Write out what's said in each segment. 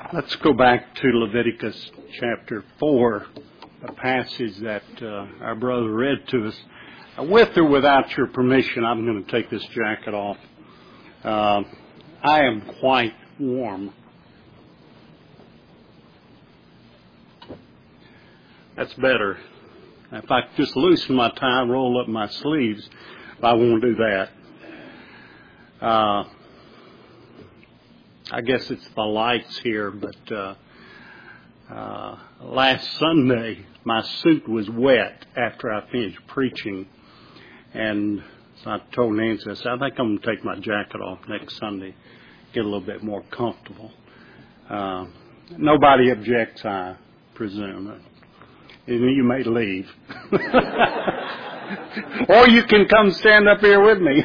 Let's go back to Leviticus chapter 4, a passage that our brother read to us. With or without your permission, I'm going to take this jacket off. I am quite warm. That's better. If I just loosen my tie, roll up my sleeves, I won't do that. I guess it's the lights here, but last Sunday my suit was wet after I finished preaching, and so I told Nancy, I said, I think I'm going to take my jacket off next Sunday, get a little bit more comfortable. Nobody objects, I presume. You may leave. Or you can come stand up here with me.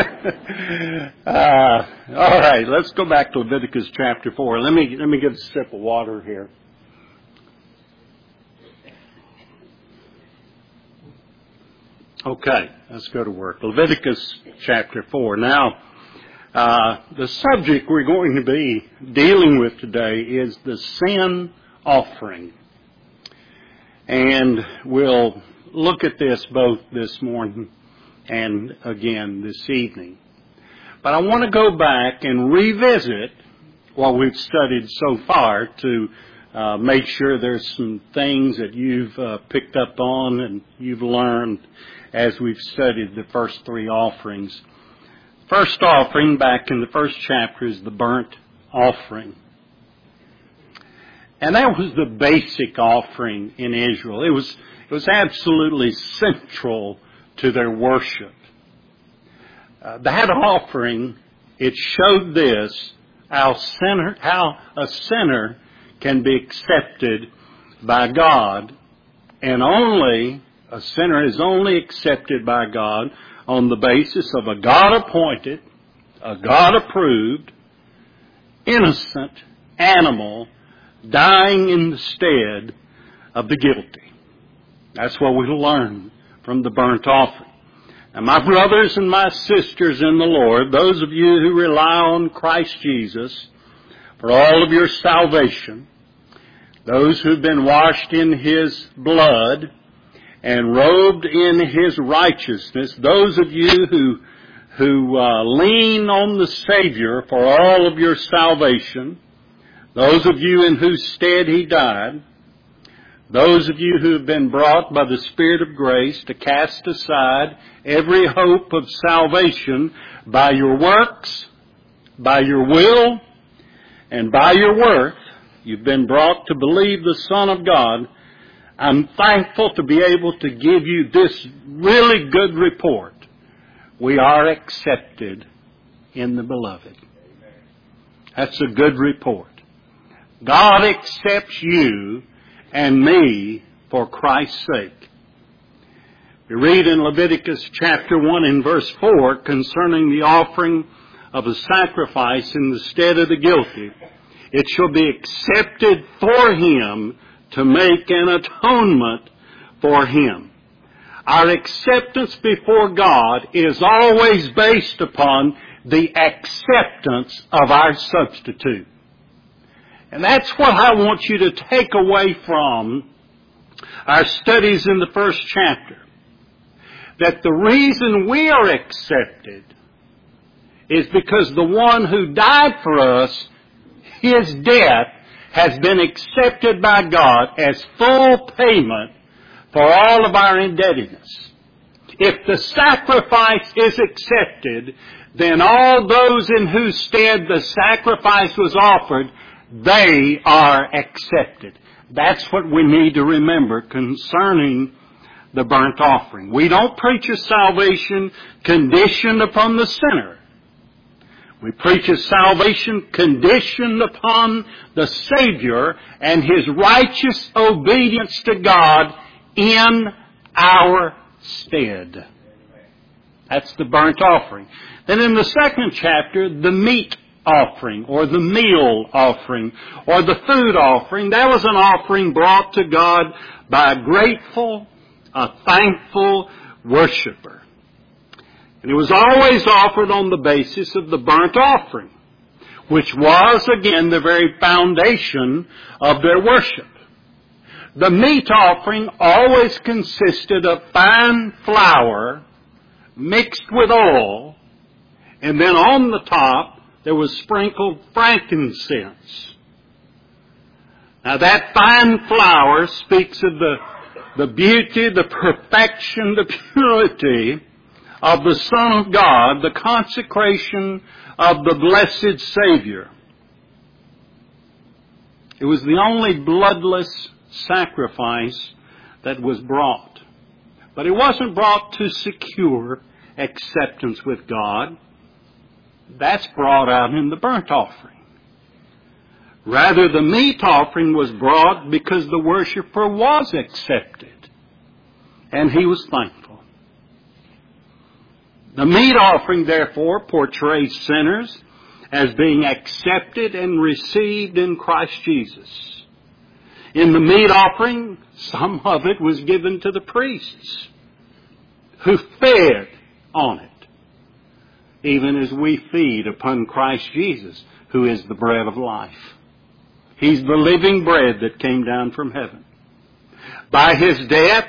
All right, let's go back to Leviticus chapter 4. Let me get a sip of water here. Okay, let's go to work. Leviticus chapter 4. Now, the subject we're going to be dealing with today is the sin offering. And we'll look at this both this morning and again this evening. But I want to go back and revisit what we've studied so far to make sure there's some things that you've picked up on and you've learned as we've studied the first three offerings. First offering back in the first chapter is the burnt offering. And that was the basic offering in Israel. It was absolutely central to their worship. That offering, it showed this, how a sinner can be accepted by God, and a sinner is only accepted by God on the basis of a God-appointed, a God-approved, innocent animal dying in the stead of the guilty. That's what we learn from the burnt offering. And my brothers and my sisters in the Lord, those of you who rely on Christ Jesus for all of your salvation, those who've been washed in His blood and robed in His righteousness, those of you who lean on the Savior for all of your salvation, those of you in whose stead He died, those of you who have been brought by the Spirit of grace to cast aside every hope of salvation by your works, by your will, and by your worth, you've been brought to believe the Son of God. I'm thankful to be able to give you this really good report. We are accepted in the Beloved. That's a good report. God accepts you and me for Christ's sake. We read in Leviticus chapter 1 and verse 4 concerning the offering of a sacrifice in the stead of the guilty. It shall be accepted for him to make an atonement for him. Our acceptance before God is always based upon the acceptance of our substitute. And that's what I want you to take away from our studies in the first chapter. That the reason we are accepted is because the one who died for us, His death has been accepted by God as full payment for all of our indebtedness. If the sacrifice is accepted, then all those in whose stead the sacrifice was offered, they are accepted. That's what we need to remember concerning the burnt offering. We don't preach a salvation conditioned upon the sinner. We preach a salvation conditioned upon the Savior and His righteous obedience to God in our stead. That's the burnt offering. Then in the second chapter, the meat offering or the meal offering or the food offering, that was an offering brought to God by a grateful, a thankful worshiper. And it was always offered on the basis of the burnt offering. which was, again, the very foundation of their worship. The meat offering always consisted of fine flour mixed with oil, and then on the top there was sprinkled frankincense. Now that fine flour speaks of the beauty, the perfection, the purity of the Son of God, the consecration of the blessed Savior. It was the only bloodless sacrifice that was brought. But it wasn't brought to secure acceptance with God. That's brought out in the burnt offering. Rather, the meat offering was brought because the worshiper was accepted, and he was thankful. The meat offering, therefore, portrays sinners as being accepted and received in Christ Jesus. In the meat offering, some of it was given to the priests, who fed on it, even as we feed upon Christ Jesus, who is the bread of life. He's the living bread that came down from heaven. By His death,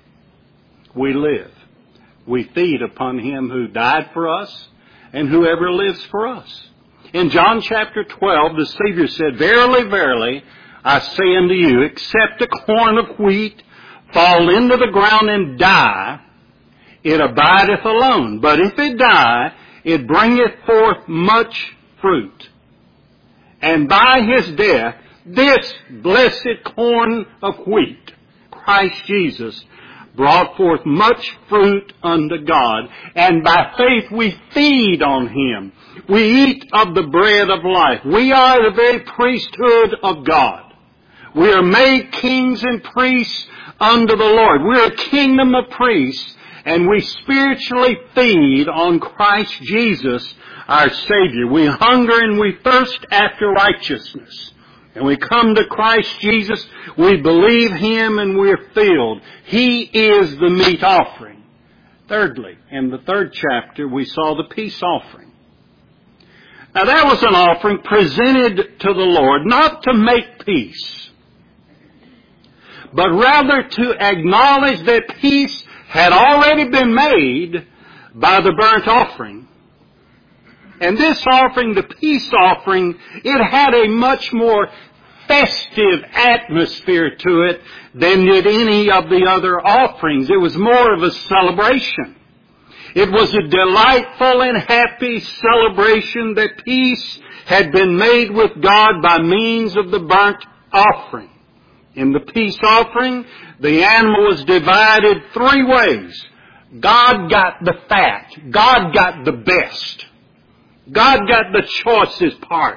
we live. We feed upon Him who died for us and whoever lives for us. In John chapter 12, the Savior said, "Verily, verily, I say unto you, except a corn of wheat fall into the ground and die, it abideth alone. But if it die, it bringeth forth much fruit. And by His death, this blessed corn of wheat, Christ Jesus, brought forth much fruit unto God. And by faith we feed on Him. We eat of the bread of life. We are the very priesthood of God. We are made kings and priests unto the Lord. We are a kingdom of priests, and we spiritually feed on Christ Jesus, our Savior. We hunger and we thirst after righteousness. And we come to Christ Jesus, we believe Him, and we're filled. He is the meat offering. Thirdly, in the third chapter, we saw the peace offering. Now that was an offering presented to the Lord, not to make peace, but rather to acknowledge that peace had already been made by the burnt offering. And this offering, the peace offering, it had a much more festive atmosphere to it than did any of the other offerings. It was more of a celebration. It was a delightful and happy celebration that peace had been made with God by means of the burnt offering. In the peace offering, the animal was divided three ways. God got the fat. God got the best. God got the choicest part.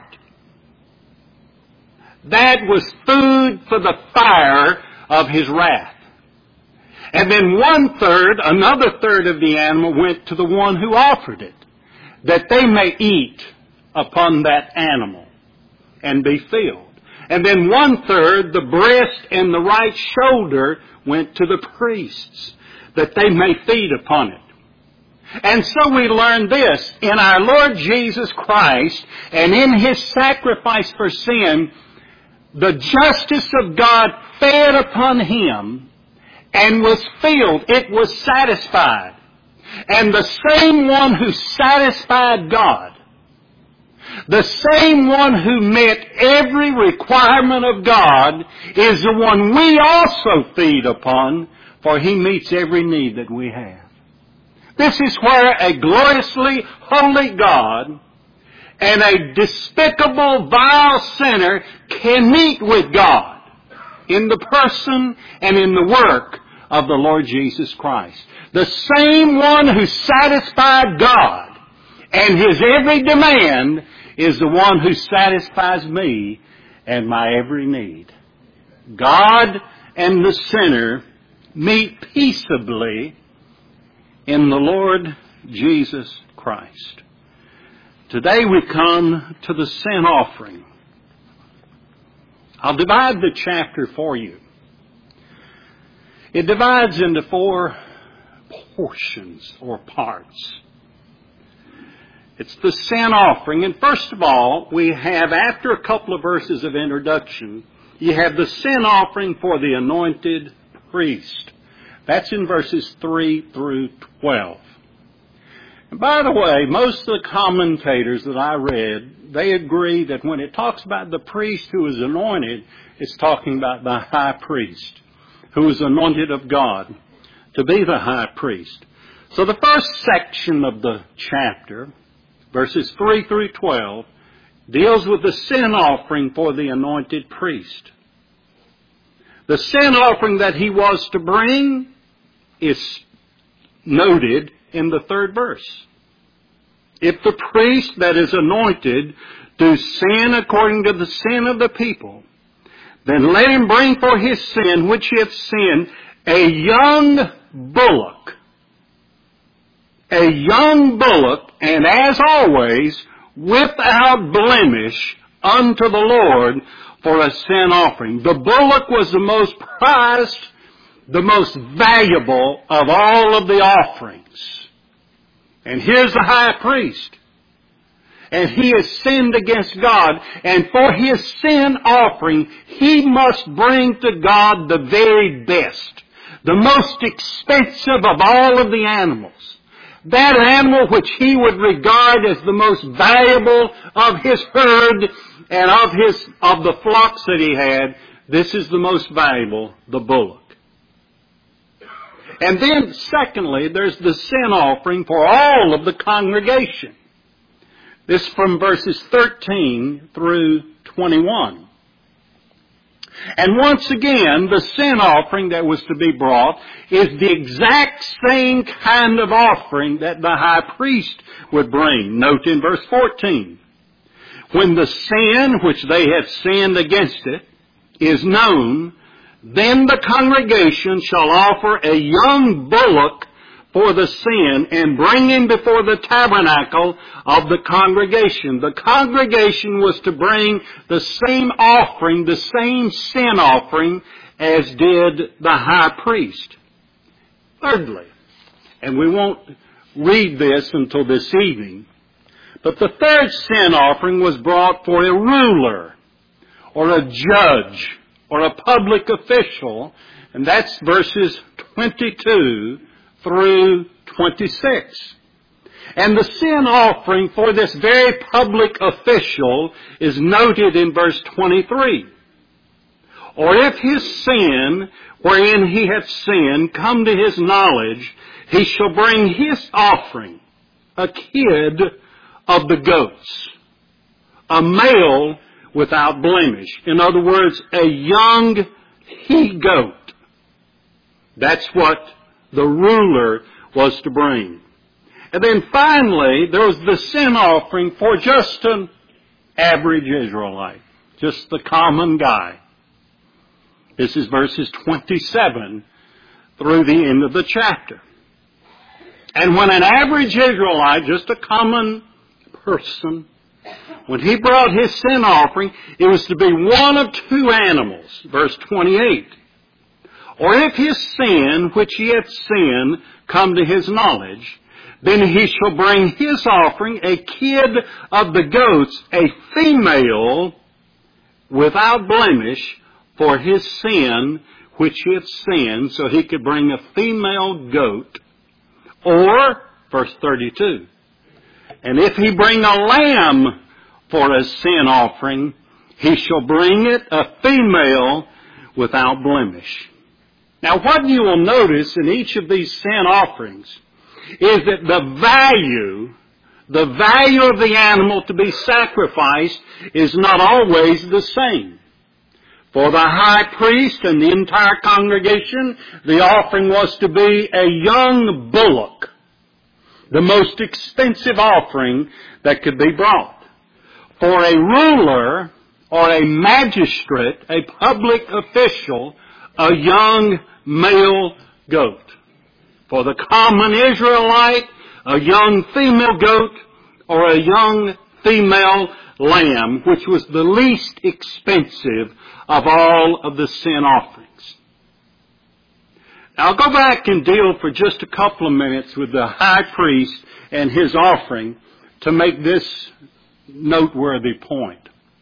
That was food for the fire of His wrath. And then another third of the animal went to the one who offered it, that they may eat upon that animal and be filled. And then 1/3, the breast and the right shoulder, went to the priests, that they may feed upon it. And so we learn this, in our Lord Jesus Christ and in His sacrifice for sin, the justice of God fed upon Him and was filled. It was satisfied. And the same one who satisfied God, the same one who met every requirement of God, is the one we also feed upon, for He meets every need that we have. This is where a gloriously holy God and a despicable, vile sinner can meet with God in the person and in the work of the Lord Jesus Christ. The same one who satisfied God and His every demand is the one who satisfies me and my every need. God and the sinner meet peaceably in the Lord Jesus Christ. Today we come to the sin offering. I'll divide the chapter for you. It divides into 4 portions or parts. It's the sin offering. And first of all, we have, after a couple of verses of introduction, you have the sin offering for the anointed priest. That's in verses 3 through 12. And by the way, most of the commentators that I read, they agree that when it talks about the priest who is anointed, it's talking about the high priest who is anointed of God to be the high priest. So the first section of the chapter, verses 3 through 12, deals with the sin offering for the anointed priest. The sin offering that he was to bring is noted in the 3rd verse. If the priest that is anointed do sin according to the sin of the people, then let him bring for his sin, which he hath sinned, a young bullock. A young bullock, and as always, without blemish unto the Lord for a sin offering. The bullock was the most prized, the most valuable of all of the offerings. And here's the high priest. And he has sinned against God. And for his sin offering, he must bring to God the very best. The most expensive of all of the animals. That animal which he would regard as the most valuable of his herd and of the flocks that he had. This is the most valuable, the bullock. And then, secondly, there's the sin offering for all of the congregation. This from verses 13 through 21. And once again, the sin offering that was to be brought is the exact same kind of offering that the high priest would bring. Note in verse 14. When the sin which they have sinned against it is known, then the congregation shall offer a young bullock for the sin and bring him before the tabernacle of the congregation. The congregation was to bring the same offering, the same sin offering, as did the high priest. Thirdly, and we won't read this until this evening, but the third sin offering was brought for a ruler or a judge or a public official, and that's verses 22 through 26. And the sin offering for this very public official is noted in verse 23. Or if his sin, wherein he hath sinned, come to his knowledge, he shall bring his offering, a kid of the goats, a male without blemish. In other words, a young he-goat. That's what the ruler was to bring. And then finally, there was the sin offering for just an average Israelite, just the common guy. This is verses 27 through the end of the chapter. And when an average Israelite, just a common person, when he brought his sin offering, it was to be one of two animals, verse 28. Or if his sin, which he hath sinned, come to his knowledge, then he shall bring his offering, a kid of the goats, a female without blemish, for his sin, which he hath sinned, so he could bring a female goat. Or, verse 32, and if he bring a lamb for a sin offering, he shall bring it a female without blemish. Now, what you will notice in each of these sin offerings is that the value of the animal to be sacrificed is not always the same. For the high priest and the entire congregation, the offering was to be a young bullock, the most expensive offering that could be brought. For a ruler or a magistrate, a public official, a young male goat. For the common Israelite, a young female goat or a young female lamb, which was the least expensive of all of the sin offerings. Now I'll go back and deal for just a couple of minutes with the high priest and his offering to make this noteworthy point.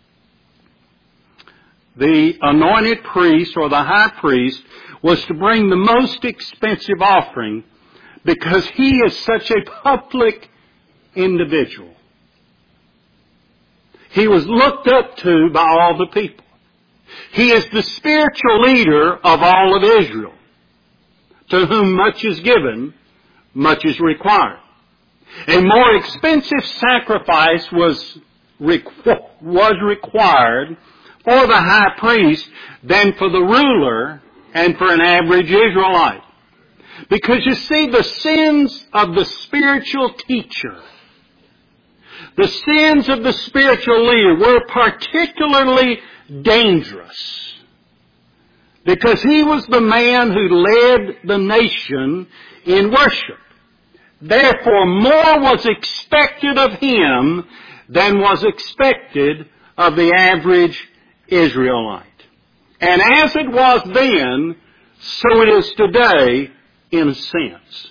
The anointed priest or the high priest was to bring the most expensive offering because he is such a public individual. He was looked up to by all the people. He is the spiritual leader of all of Israel, to whom much is given, much is required. A more expensive sacrifice was required for the high priest than for the ruler and for an average Israelite. Because you see, the sins of the spiritual teacher, the sins of the spiritual leader were particularly dangerous because he was the man who led the nation in worship. Therefore, more was expected of him than was expected of the average Israelite. And as it was then, so it is today in a sense.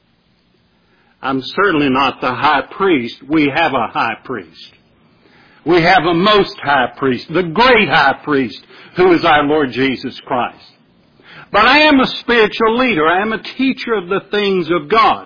I'm certainly not the high priest. We have a high priest. We have a most high priest, the great high priest, who is our Lord Jesus Christ. But I am a spiritual leader. I am a teacher of the things of God.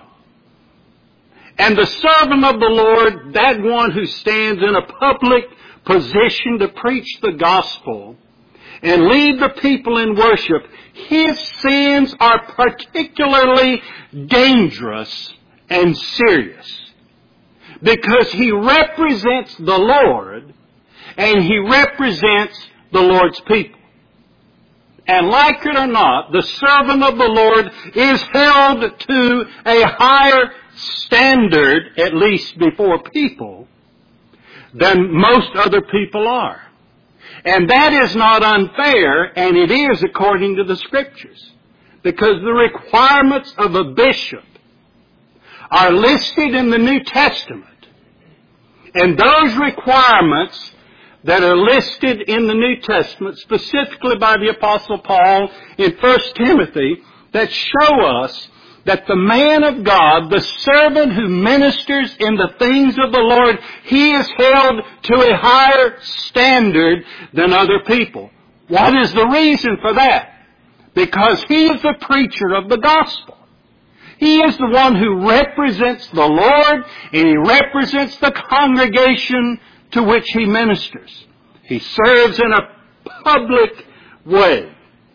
And the servant of the Lord, that one who stands in a public position to preach the gospel and lead the people in worship, his sins are particularly dangerous and serious because he represents the Lord and he represents the Lord's people. And like it or not, the servant of the Lord is held to a higher standard, at least before people, than most other people are. And that is not unfair, and it is according to the Scriptures. Because the requirements of a bishop are listed in the New Testament. And those requirements that are listed in the New Testament, specifically by the Apostle Paul in 1 Timothy, that show us that the man of God, the servant who ministers in the things of the Lord, he is held to a higher standard than other people. What is the reason for that? Because he is the preacher of the gospel. He is the one who represents the Lord, and he represents the congregation to which he ministers. He serves in a public way.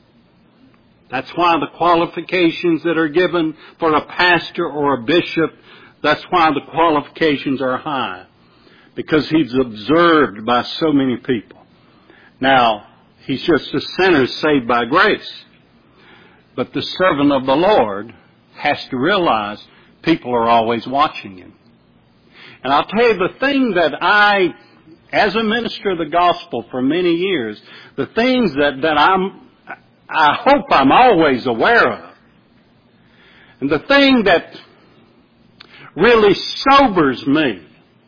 That's why the qualifications that are given for a pastor or a bishop, that's why the qualifications are high. Because he's observed by so many people. Now, he's just a sinner saved by grace. But the servant of the Lord has to realize people are always watching him. And I'll tell you the thing that I, as a minister of the gospel for many years, the things that I hope I'm always aware of. And the thing that really sobers me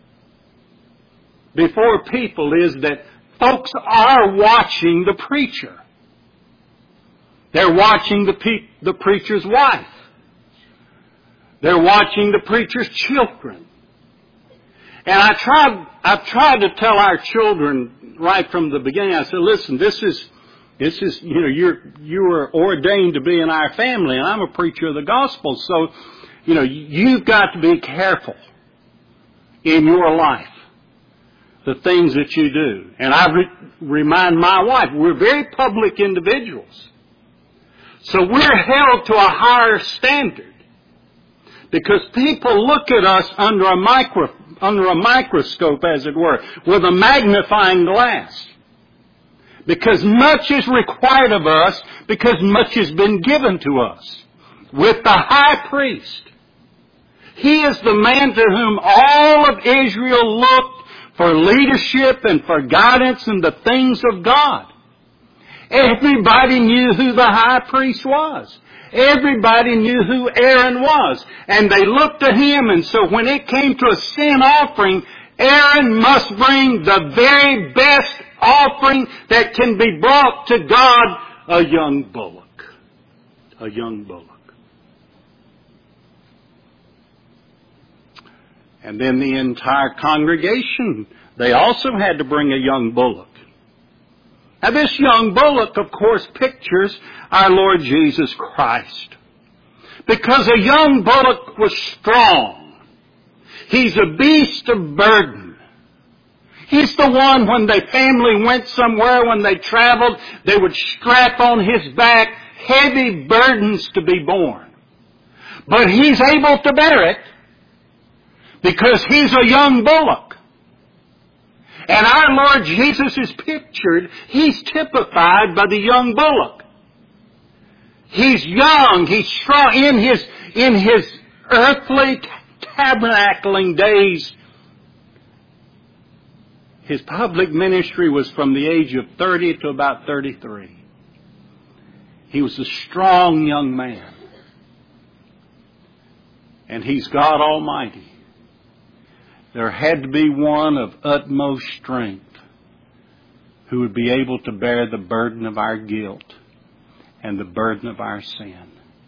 before people is that folks are watching the preacher. They're watching the preacher's wife. They're watching the preacher's children. And I've tried to tell our children right from the beginning, I said, listen, this is, you are ordained to be in our family, and I'm a preacher of the gospel, so, you've got to be careful in your life, the things that you do. And I remind my wife, we're very public individuals. So we're held to a higher standard because people look at us under a microscope, as it were, with a magnifying glass. Because much is required of us, because much has been given to us. With the high priest, he is the man to whom all of Israel looked for leadership and for guidance in the things of God. Everybody knew who the high priest was. Everybody knew who Aaron was. And they looked to him, and so when it came to a sin offering, Aaron must bring the very best offering that can be brought to God, a young bullock. A young bullock. And then the entire congregation, they also had to bring a young bullock. Now this young bullock, of course, pictures our Lord Jesus Christ. Because a young bullock was strong. He's a beast of burden. He's the one when their family went somewhere, when they traveled, they would strap on his back heavy burdens to be borne. But he's able to bear it because he's a young bullock. And our Lord Jesus is pictured, he's typified by the young bullock. He's young, he's strong in his earthly tabernacling days. His public ministry was from the age of 30 to about 33. He was a strong young man. And he's God Almighty. There had to be one of utmost strength who would be able to bear the burden of our guilt and the burden of our sin.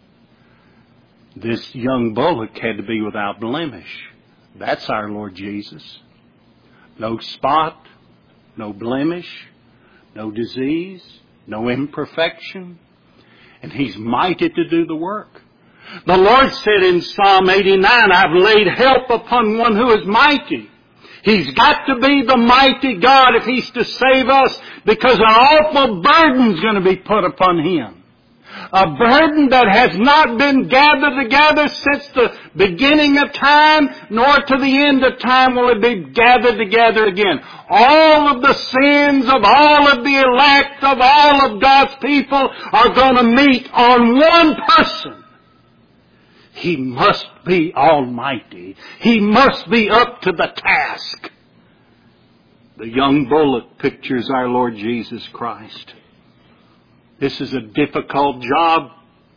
This young bullock had to be without blemish. That's our Lord Jesus. No spot, no blemish, no disease, no imperfection. And he's mighty to do the work. The Lord said in Psalm 89, I've laid help upon one who is mighty. He's got to be the mighty God if he's to save us, because an awful burden's going to be put upon him. A burden that has not been gathered together since the beginning of time, nor to the end of time will it be gathered together again. All of the sins of all of the elect, of all of God's people, are going to meet on one person. He must be almighty. He must be up to the task. The young bullock pictures our Lord Jesus Christ. This is a difficult job,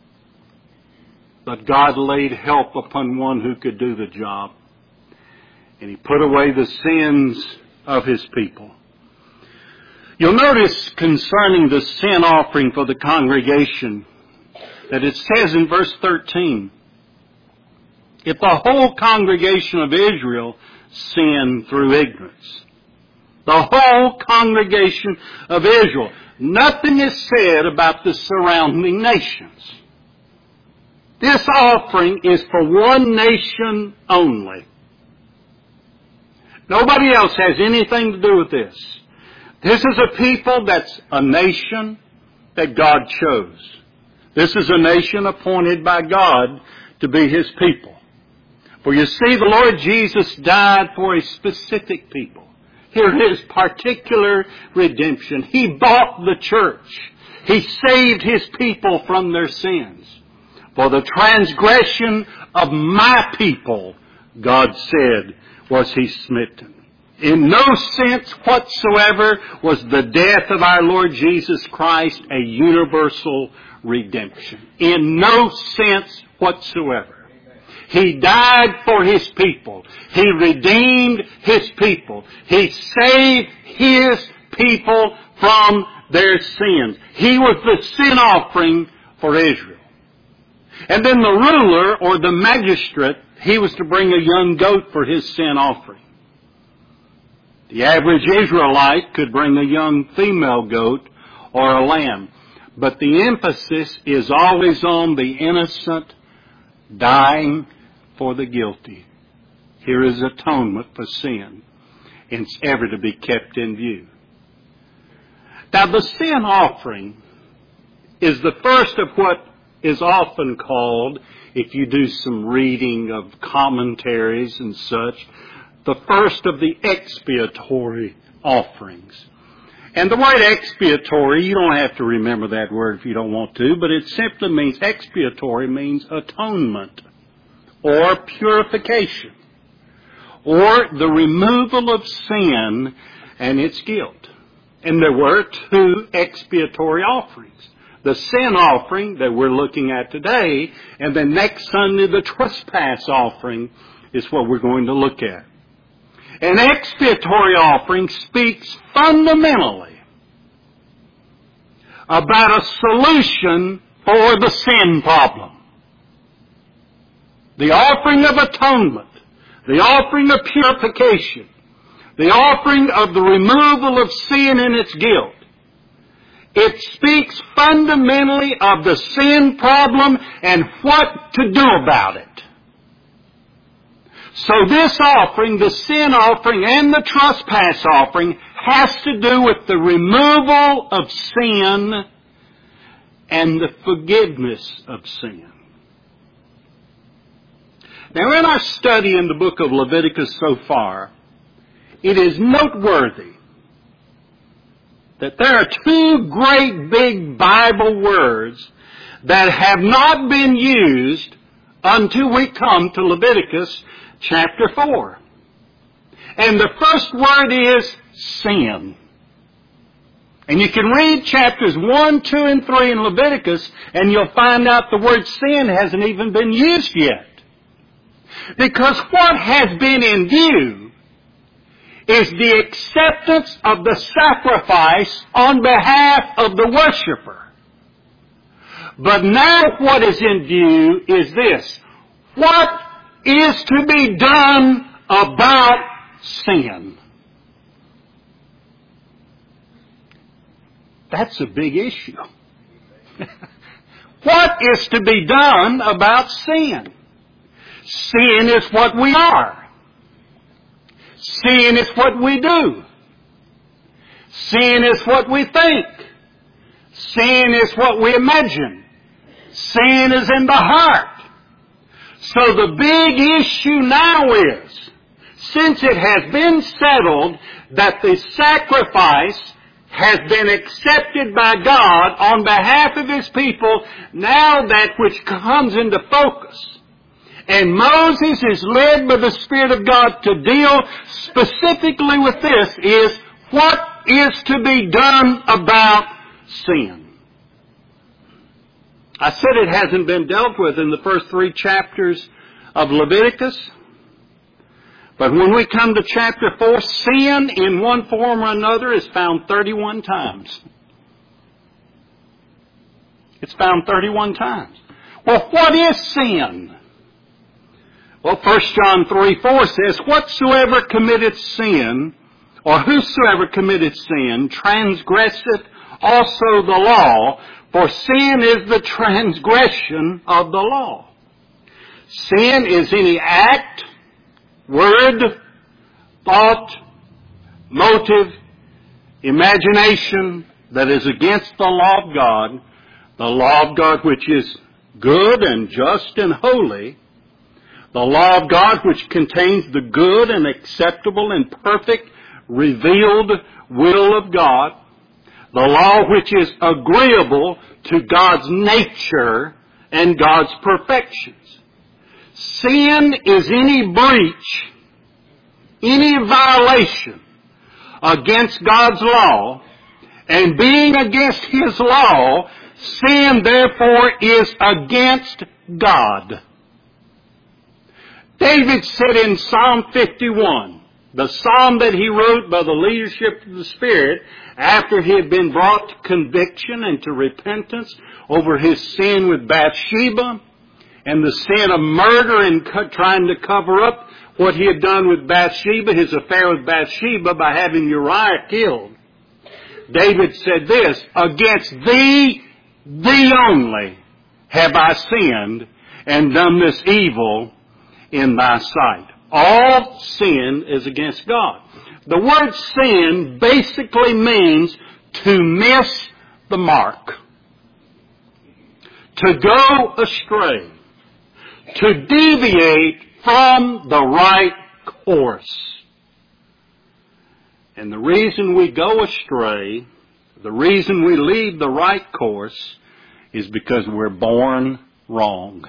but God laid help upon one who could do the job. And he put away the sins of his people. You'll notice concerning the sin offering for the congregation that it says in verse 13, if the whole congregation of Israel sinned through ignorance, the whole congregation of Israel, nothing is said about the surrounding nations. This offering is for one nation only. Nobody else has anything to do with this. This is a people that's a nation that God chose. This is a nation appointed by God to be His people. For you see, the Lord Jesus died for a specific people. Here is particular redemption. He bought the church. He saved His people from their sins. For the transgression of my people, God said, was He smitten. In no sense whatsoever was the death of our Lord Jesus Christ a universal redemption. In no sense whatsoever. He died for His people. He redeemed His people. He saved His people from their sins. He was the sin offering for Israel. And then the ruler or the magistrate, he was to bring a young goat for his sin offering. The average Israelite could bring a young female goat or a lamb. But the emphasis is always on the innocent dying for the guilty. Here is atonement for sin. It's ever to be kept in view. Now the sin offering is the first of what is often called, if you do some reading of commentaries and such, the first of the expiatory offerings. And the word expiatory, you don't have to remember that word if you don't want to, but it simply means, expiatory means atonement, or purification, or the removal of sin and its guilt. And there were two expiatory offerings. The sin offering that we're looking at today, and then next Sunday the trespass offering is what we're going to look at. An expiatory offering speaks fundamentally about a solution for the sin problem. The offering of atonement, the offering of purification, the offering of the removal of sin and its guilt. It speaks fundamentally of the sin problem and what to do about it. So this offering, the sin offering and the trespass offering, has to do with the removal of sin and the forgiveness of sin. Now, in our study in the book of Leviticus so far, it is noteworthy that there are two great big Bible words that have not been used until we come to Leviticus chapter 4. And the first word is sin. And you can read chapters 1, 2, and 3 in Leviticus, and you'll find out the word sin hasn't even been used yet. Because what has been in view is the acceptance of the sacrifice on behalf of the worshiper. But now what is in view is this. What is to be done about sin? That's a big issue. What is to be done about sin? Sin is what we are. Sin is what we do. Sin is what we think. Sin is what we imagine. Sin is in the heart. So the big issue now is, since it has been settled that the sacrifice has been accepted by God on behalf of His people, now that which comes into focus. And Moses is led by the Spirit of God to deal specifically with this is, what is to be done about sin? I said it hasn't been dealt with in the first 3 chapters of Leviticus. But when we come to chapter 4, sin in one form or another is found 31 times. It's found 31 times. Well, what is sin? Well, 1 John 3:4 says, whatsoever committeth sin, or whosoever committeth sin, transgresseth also the law, for sin is the transgression of the law. Sin is any act, word, thought, motive, imagination that is against the law of God which is good and just and holy, the law of God which contains the good and acceptable and perfect revealed will of God, the law which is agreeable to God's nature and God's perfections. Sin is any breach, any violation against God's law, and being against His law, sin therefore is against God. David said in Psalm 51, the psalm that he wrote by the leadership of the Spirit after he had been brought to conviction and to repentance over his sin with Bathsheba and the sin of murder and trying to cover up what he had done with Bathsheba, his affair with Bathsheba by having Uriah killed. David said this, against thee, thee only, have I sinned and done this evil in thy sight. All sin is against God. The word sin basically means to miss the mark, to go astray, to deviate from the right course. And the reason we go astray, the reason we leave the right course, is because we're born wrong.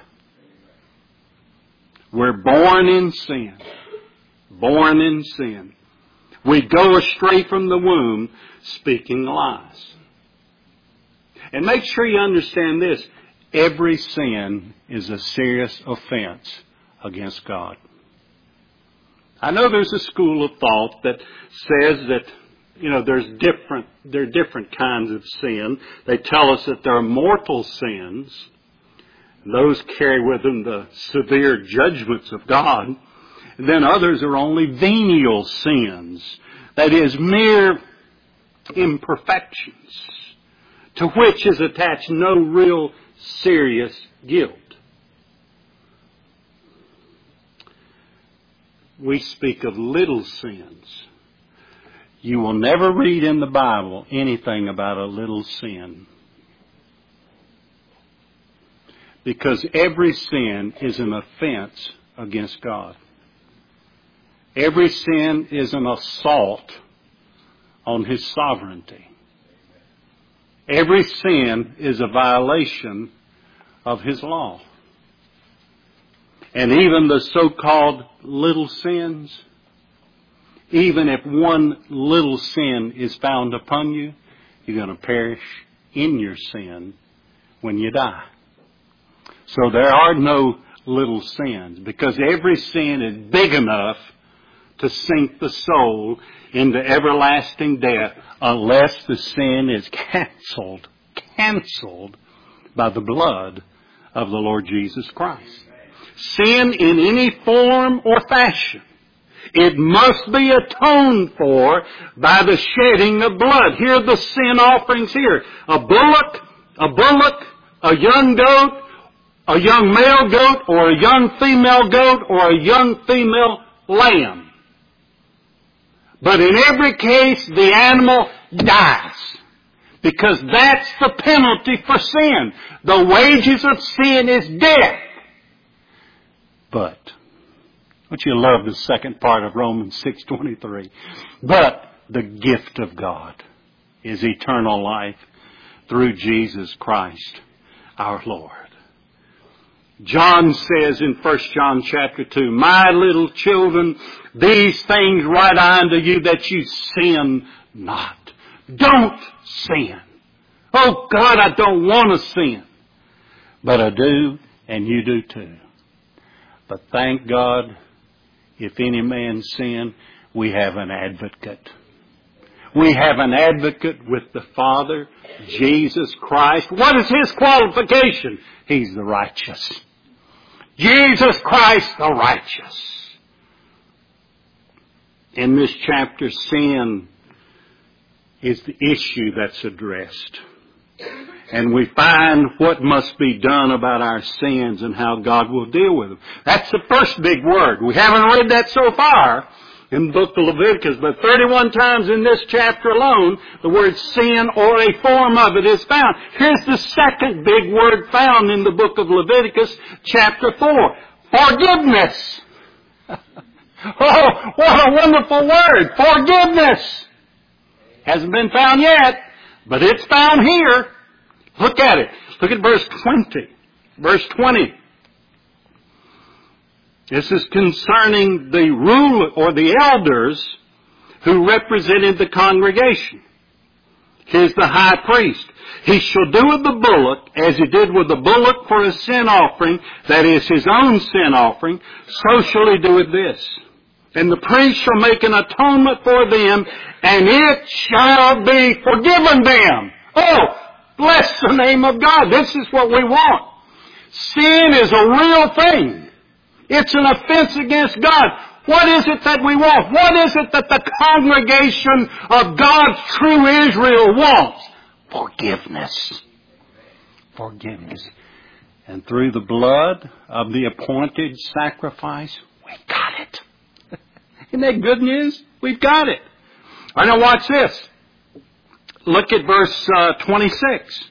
We're born in sin. Born in sin. We go astray from the womb speaking lies. And make sure you understand this. Every sin is a serious offense against God. I know there's a school of thought that says that, there are different kinds of sin. They tell us that there are mortal sins. Those carry with them the severe judgments of God. Then others are only venial sins. That is, mere imperfections, to which is attached no real serious guilt. We speak of little sins. You will never read in the Bible anything about a little sin. Because every sin is an offense against God. Every sin is an assault on His sovereignty. Every sin is a violation of His law. And even the so-called little sins, even if one little sin is found upon you, you're going to perish in your sin when you die. So there are no little sins, because every sin is big enough to sink the soul into everlasting death unless the sin is canceled by the blood of the Lord Jesus Christ. Sin in any form or fashion, it must be atoned for by the shedding of blood. Here are the sin offerings here. A bullock, a young goat, a young male goat, or a young female goat, or a young female lamb. But in every case, the animal dies. Because that's the penalty for sin. The wages of sin is death. But, don't you love the second part of Romans 6:23? But the gift of God is eternal life through Jesus Christ our Lord. John says in 1 John chapter 2, my little children, these things write I unto you that you sin not. Don't sin. Oh God, I don't want to sin. But I do, and you do too. But thank God, if any man sin, we have an advocate. We have an advocate with the Father, Jesus Christ. What is His qualification? He's the righteous. Jesus Christ the righteous. In this chapter, sin is the issue that's addressed. And we find what must be done about our sins and how God will deal with them. That's the first big word. We haven't read that so far in the book of Leviticus, but 31 times in this chapter alone, the word sin or a form of it is found. Here's the second big word found in the book of Leviticus, chapter 4. Forgiveness. Oh, what a wonderful word. Forgiveness. Hasn't been found yet, but it's found here. Look at it. Look at verse 20. Verse 20. This is concerning the ruler or the elders who represented the congregation. Here's the high priest. He shall do with the bullock as he did with the bullock for a sin offering, that is his own sin offering, so shall he do with this. And the priest shall make an atonement for them, and it shall be forgiven them. Oh, bless the name of God. This is what we want. Sin is a real thing. It's an offense against God. What is it that we want? What is it that the congregation of God's true Israel wants? Forgiveness. Forgiveness. And through the blood of the appointed sacrifice, we got it. Isn't that good news? We've got it. All right, now watch this. Look at verse 26.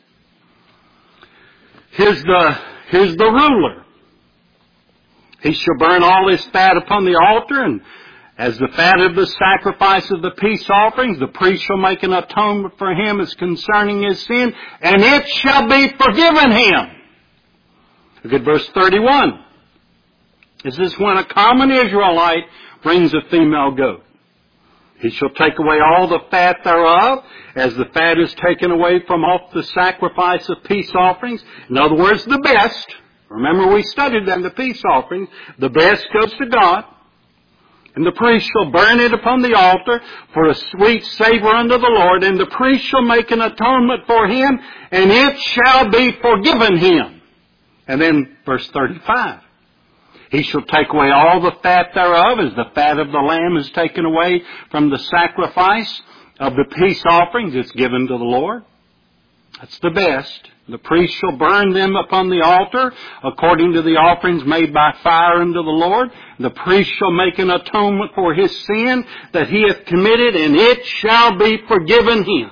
Here's the ruler. He shall burn all his fat upon the altar, and as the fat of the sacrifice of the peace offerings, the priest shall make an atonement for him as concerning his sin, and it shall be forgiven him. Look at verse 31. This is when a common Israelite brings a female goat. He shall take away all the fat thereof, as the fat is taken away from off the sacrifice of peace offerings. In other words, the best. Remember, we studied that in the peace offering. The best goes to God. And the priest shall burn it upon the altar for a sweet savor unto the Lord. And the priest shall make an atonement for him, and it shall be forgiven him. And then verse 35. He shall take away all the fat thereof, as the fat of the lamb is taken away from the sacrifice of the peace offerings that's given to the Lord. That's the best. The priest shall burn them upon the altar according to the offerings made by fire unto the Lord. The priest shall make an atonement for his sin that he hath committed, and it shall be forgiven him.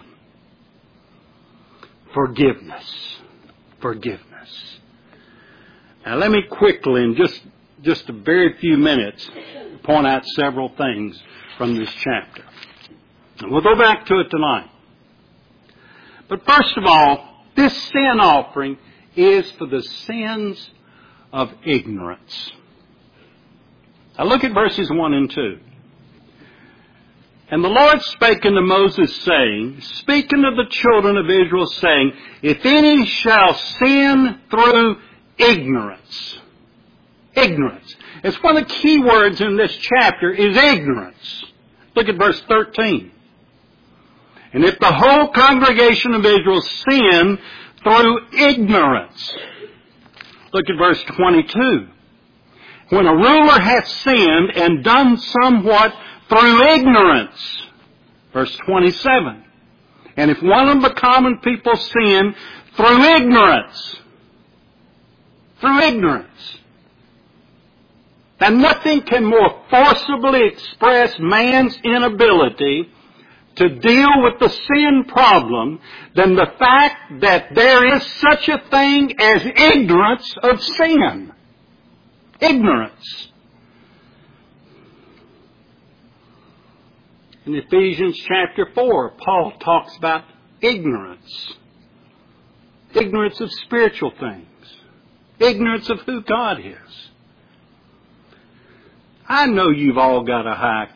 Forgiveness. Forgiveness. Now let me quickly, in just a very few minutes, point out several things from this chapter. We'll go back to it tonight. But first of all, this sin offering is for the sins of ignorance. Now look at verses 1 and 2. And the Lord spake unto Moses, saying, Speak unto the children of Israel, saying, If any shall sin through ignorance. Ignorance. It's one of the key words in this chapter is ignorance. Look at verse 13. And if the whole congregation of Israel sin through ignorance. Look at verse 22. When a ruler hath sinned and done somewhat through ignorance. Verse 27. And if one of the common people sin through ignorance. Through ignorance. And nothing can more forcibly express man's inability to deal with the sin problem than the fact that there is such a thing as ignorance of sin. Ignorance. In Ephesians chapter 4, Paul talks about ignorance. Ignorance of spiritual things. Ignorance of who God is. I know you've all got a high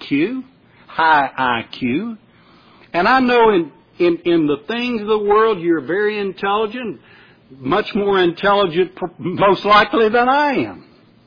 IQ. And I know in the things of the world you're very intelligent, much more intelligent most likely than I am.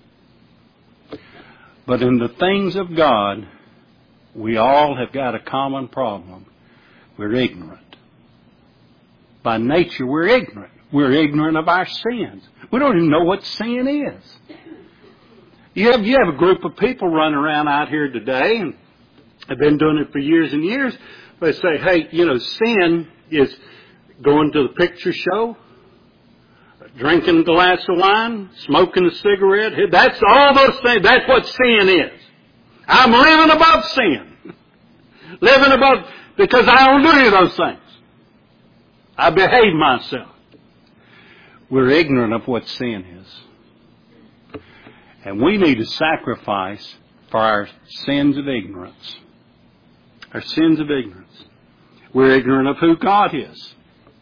But in the things of God, we all have got a common problem. We're ignorant. By nature, we're ignorant. We're ignorant of our sins. We don't even know what sin is. You have a group of people running around out here today, and have been doing it for years and years. They say, hey, sin is going to the picture show, drinking a glass of wine, smoking a cigarette. That's all those things. That's what sin is. I'm living above sin. Living above, because I don't do any of those things. I behave myself. We're ignorant of what sin is. And we need to sacrifice for our sins of ignorance. Our sins of ignorance. We're ignorant of who God is.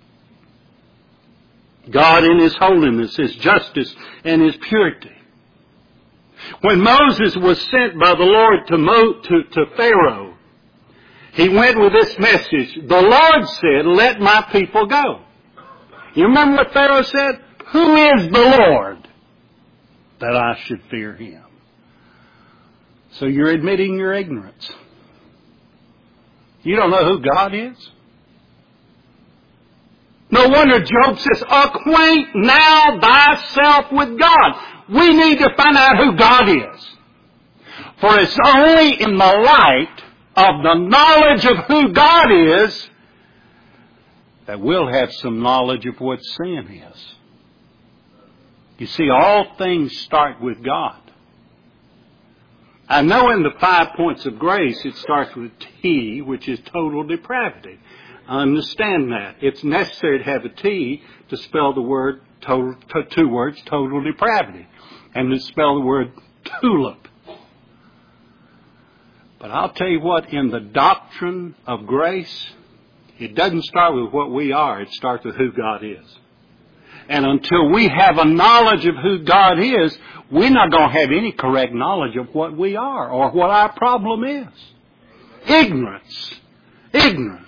God in His holiness, His justice, and His purity. When Moses was sent by the Lord to Pharaoh, he went with this message. The Lord said, let my people go. You remember what Pharaoh said? Who is the Lord that I should fear Him? So you're admitting your ignorance. You don't know who God is? No wonder Job says, acquaint now thyself with God. We need to find out who God is. For it's only in the light of the knowledge of who God is that we'll have some knowledge of what sin is. You see, all things start with God. I know in the 5 points of grace it starts with T, which is total depravity. I understand that. It's necessary to have a T to spell the word, two words, total depravity. And to spell the word tulip. But I'll tell you what, in the doctrine of grace, it doesn't start with what we are. It starts with who God is. And until we have a knowledge of who God is, we're not going to have any correct knowledge of what we are or what our problem is. Ignorance. Ignorance.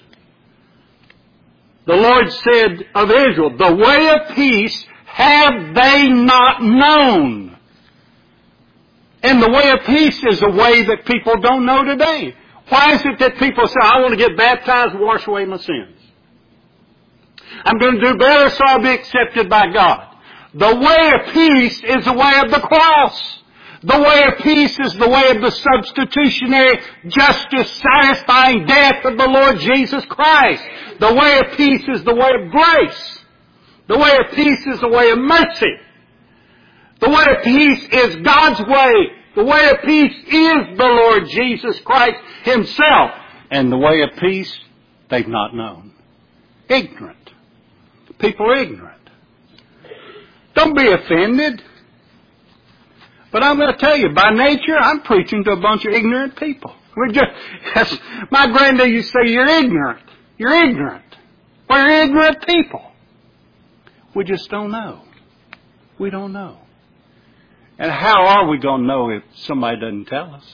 The Lord said of Israel, the way of peace have they not known. And the way of peace is a way that people don't know today. Why is it that people say, I want to get baptized and wash away my sins? I'm going to do better so I'll be accepted by God. The way of peace is the way of the cross. The way of peace is the way of the substitutionary justice satisfying death of the Lord Jesus Christ. The way of peace is the way of grace. The way of peace is the way of mercy. The way of peace is God's way. The way of peace is the Lord Jesus Christ Himself. And the way of peace, they've not known. Ignorant. People are ignorant. Don't be offended. But I'm going to tell you, by nature, I'm preaching to a bunch of ignorant people. My granddad used to say, you're ignorant. You're ignorant. We're ignorant people. We just don't know. We don't know. And how are we going to know if somebody doesn't tell us?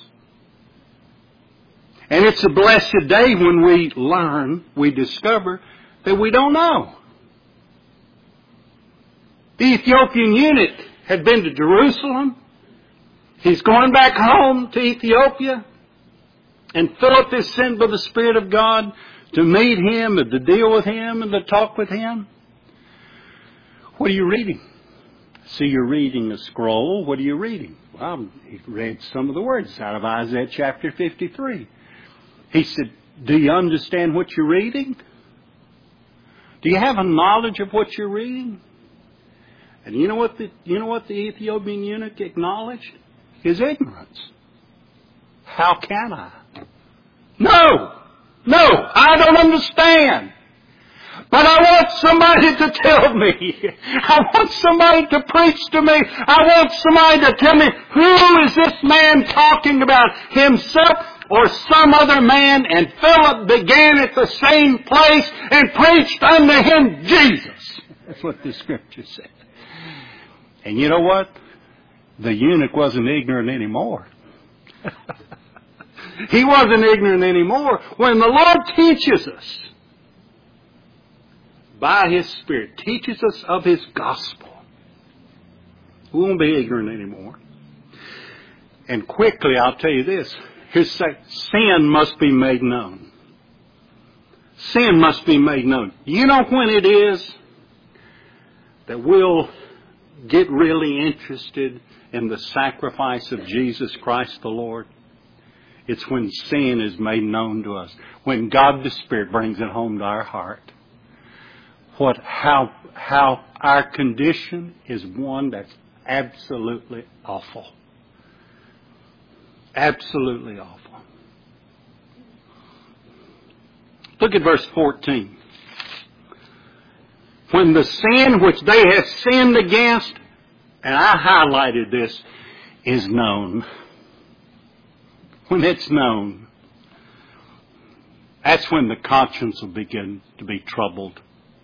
And it's a blessed day when we learn, we discover that we don't know. The Ethiopian eunuch had been to Jerusalem. He's going back home to Ethiopia. And Philip is sent by the Spirit of God to meet him and to deal with him and to talk with him. What are you reading? See, you're reading a scroll. What are you reading? Well, he read some of the words out of Isaiah chapter 53. He said, do you understand what you're reading? Do you have a knowledge of what you're reading? And you know what the Ethiopian eunuch acknowledged? His ignorance. How can I? No, I don't understand. But I want somebody to tell me. I want somebody to preach to me. I want somebody to tell me, who is this man talking about? Himself or some other man? And Philip began at the same place and preached unto him Jesus. That's what the Scripture said. And you know what? The eunuch wasn't ignorant anymore. He wasn't ignorant anymore. When the Lord teaches us, by His Spirit, teaches us of His gospel, we won't be ignorant anymore. And quickly, I'll tell you this. Sin must be made known. Sin must be made known. You know when it is that we'll get really interested in the sacrifice of Jesus Christ the Lord? It's when sin is made known to us. When God the Spirit brings it home to our heart. How our condition is one that's absolutely awful. Absolutely awful. Look at verse 14. When the sin which they have sinned against, and I highlighted this, is known. When it's known, that's when the conscience will begin to be troubled.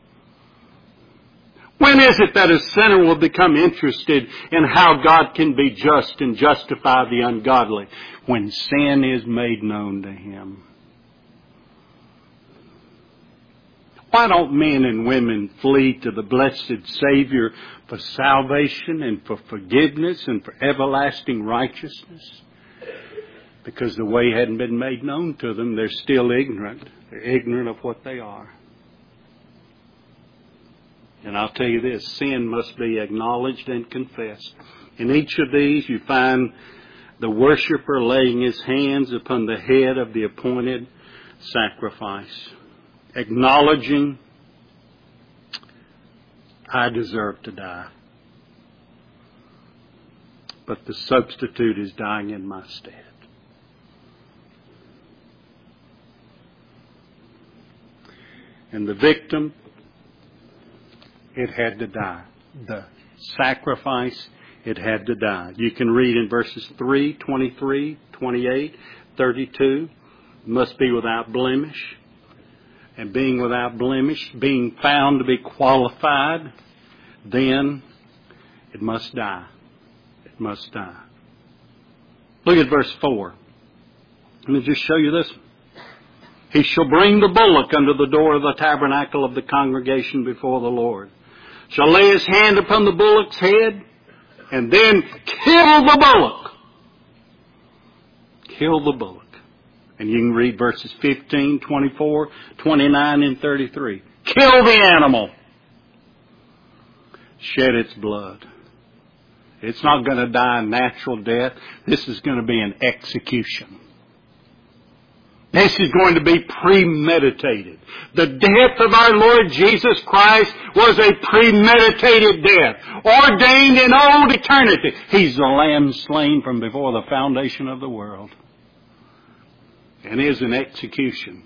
When is it that a sinner will become interested in how God can be just and justify the ungodly? When sin is made known to him. Why don't men and women flee to the blessed Savior for salvation and for forgiveness and for everlasting righteousness? Because the way hadn't been made known to them. They're still ignorant. They're ignorant of what they are. And I'll tell you this, sin must be acknowledged and confessed. In each of these you find the worshiper laying his hands upon the head of the appointed sacrifice, acknowledging, I deserve to die. But the substitute is dying in my stead. And the victim, it had to die. The sacrifice, it had to die. You can read in verses 3, 23, 28, 32. It must be without blemish. And being without blemish, being found to be qualified, then it must die. It must die. Look at verse 4. Let me just show you this. He shall bring the bullock under the door of the tabernacle of the congregation before the Lord. Shall lay his hand upon the bullock's head, and then kill the bullock. Kill the bullock. And you can read verses 15, 24, 29, and 33. Kill the animal. shed its blood. It's not going to die a natural death. This is going to be an execution. This is going to be premeditated. The death of our Lord Jesus Christ was a premeditated death, ordained in old eternity. He's the Lamb slain from before the foundation of the world, and is an execution.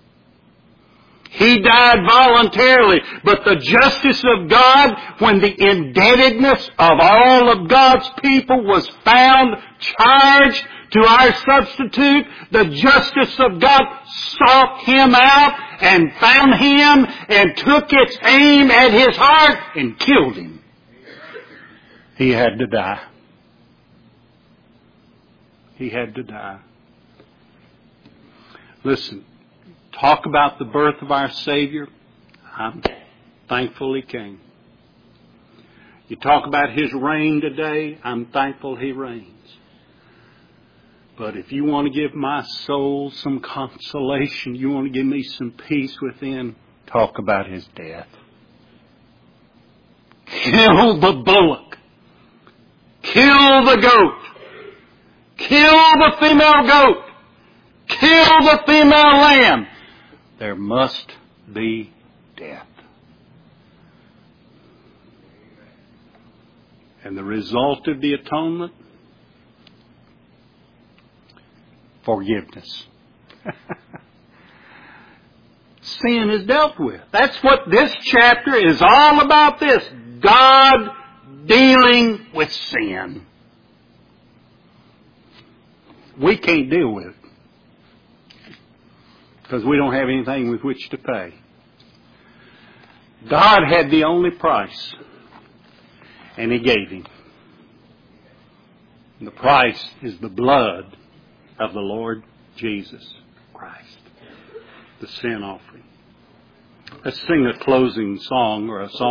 He died voluntarily, but the justice of God, when the indebtedness of all of God's people was found, charged to our substitute, the justice of God sought him out and found him and took its aim at his heart and killed him. He had to die. He had to die. Listen, talk about the birth of our Savior. I'm thankful He came. You talk about His reign today. I'm thankful He reigns. But if you want to give my soul some consolation, you want to give me some peace within, talk about His death. Kill the bullock. Kill the goat. Kill the female goat. Kill the female lamb. There must be death. And the result of the atonement? Forgiveness. Sin is dealt with. That's what this chapter is all about. This God dealing with sin. We can't deal with it because we don't have anything with which to pay. God had the only price, and He gave Him. And the price is the blood of the Lord Jesus Christ, the sin offering. Let's sing a closing song, or a song